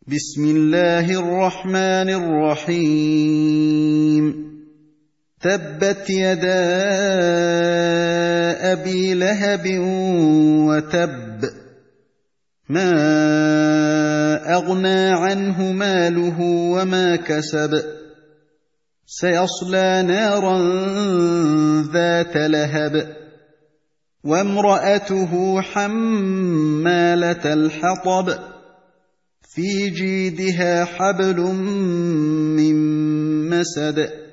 بسم الله الرحمن الرحيم تبت يدا أبي لهب وتب ما أغنى عنه ماله وما كسب سيصلى نارا ذات لهب وامرأته حمالة الحطب في جيدها حبل من مسد